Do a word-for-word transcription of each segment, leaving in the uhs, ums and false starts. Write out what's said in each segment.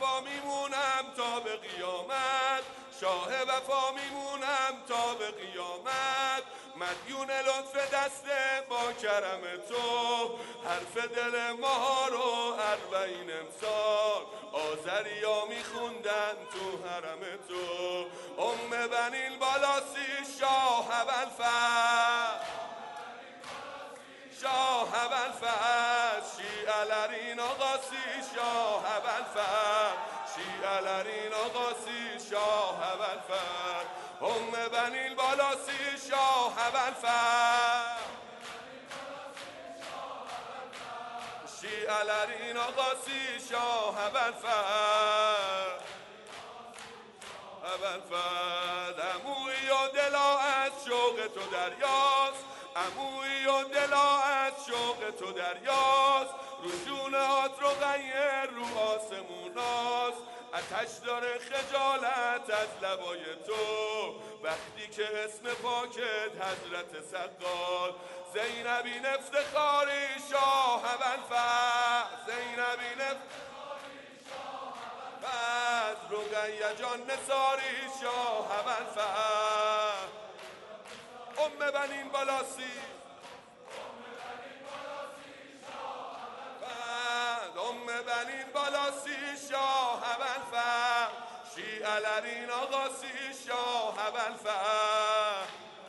وفا میمونم تا به قیامت، شاه وفا میمونم تا به قیامت. مدیون لطف دست با کرم تو، حرف دل ما رو اربعین امسال آذریا میخوندن تو حرم تو. ام بنی البلاسی شاه ابوالفضل، شاه ابوالفضل شیعه‌لرین آقاسی شاه ابوالفضل، شیعه‌لرین آقاسی شاه ابوالفضل. ام بنی البلاسی شاه ابوالفضل، شیعه‌لرین آقاسی شاه ابوالفضل، ابوالفضل. عمویی و دلا از شوق تو دریاست، عمویی و دلا از شوق تو دریاست. رو جونهات رو غیر رو آسموناست، آتش داره خجالت از لبای تو وقتی که اسم پاکت حضرت سقال. زینبین افتخاری شاه ابوالفضل، زینبین افتخاری شاه ابوالفضل. رقیه جان نثاری شاه ابوالفضل. ام بنی البلاسی، ام بنی البلاسی شاه ابوالفضل، شیعه‌لرین آقاسی شاه ابوالفضل.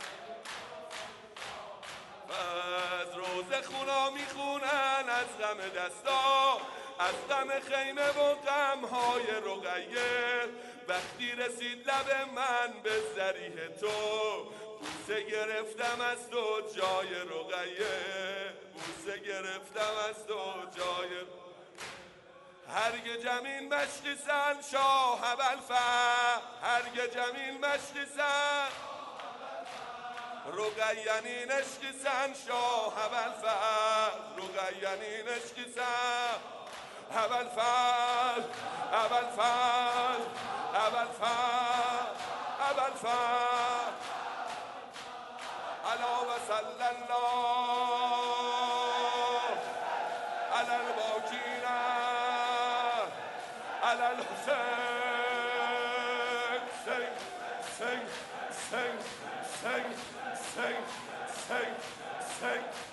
از روزه خونا میخونن از غم دستا، از غم خیمه و غمهای رقیه. وقتی رسید لب من به ذریح تو، بوسه گرفتم از تو جای رقیه، بوسه گرفتم از تو جای. هرگ جمیل مشقی سن شاه ابوالفضل، هرگ جمیل مشقی سن رقیه نشقی سن شاه ابوالفضل، رقیه نشقی سن ابوالفضل، ابوالفضل، ابوالفضل، ابوالفضل. علی و صلی الله علی الباکین علی الحسین. سنگ سنگ سنگ سنگ سنگ سنگ سنگ